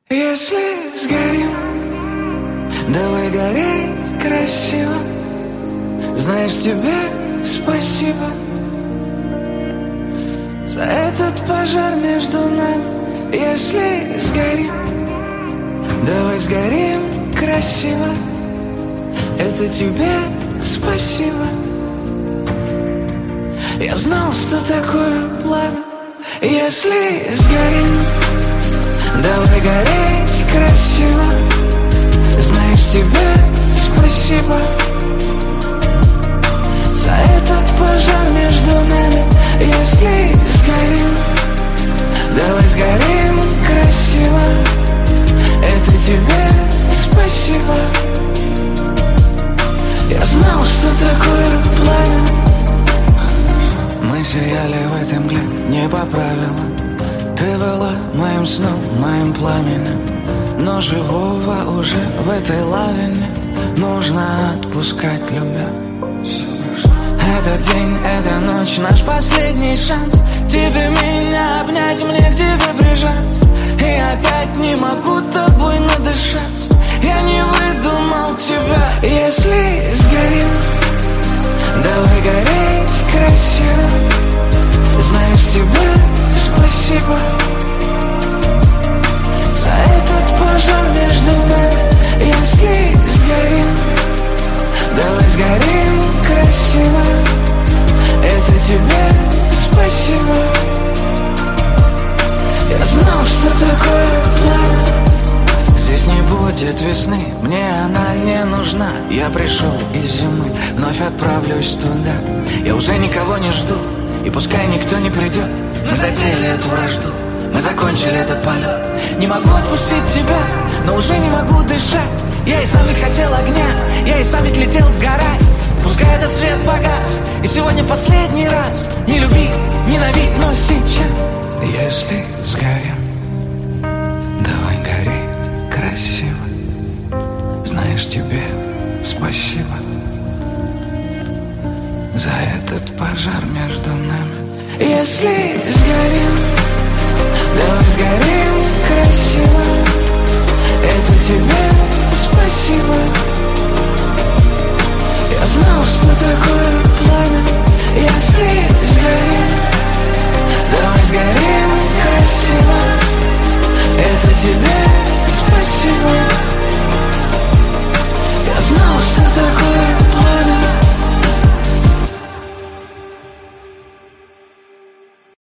Если сгорим, давай гореть красиво. Знаешь, тебе спасибо за этот пожар между нами. Если сгорим, давай сгорим красиво. Это тебе спасибо. Я знал, что такое пламя. Если сгорим, давай гореть красиво. Знаешь, тебе спасибо за этот пожар между нами. Если сгорим, давай сгорим красиво. Это тебе спасибо. Я знал, что такое пламя. Мы сияли в этой мгле не по правилам. Ты была моим сном, моим пламенем. Но живого уже в этой лавине нужно отпускать, любя. Этот день, эта ночь, наш последний шанс. Тебе меня обнять, мне к тебе прижаться. И опять не могу тобой надышать. Я не выдумал тебя. Если сгорим, давай гореть красиво. Знаешь, тебе спасибо за этот пожар между нами. Если сгорим, давай сгорим красиво. Это тебе спасибо. Я знал, что такое пламя. Здесь не будет весны, мне она не нужна. Я пришел из зимы, вновь отправлюсь туда. Я уже никого не жду, и пускай никто не придет. Мы затеяли эту вражду, мы закончили этот полет. Не могу отпустить тебя, но уже не могу дышать. Я и сам ведь хотел огня, я и сам ведь летел сгорать. Пускай этот свет погас, и сегодня в последний раз. Не люби, ненавидь, но сейчас. Если сгорим, давай гореть красиво. Знаешь, тебе спасибо за этот пожар между нами. Если сгорим,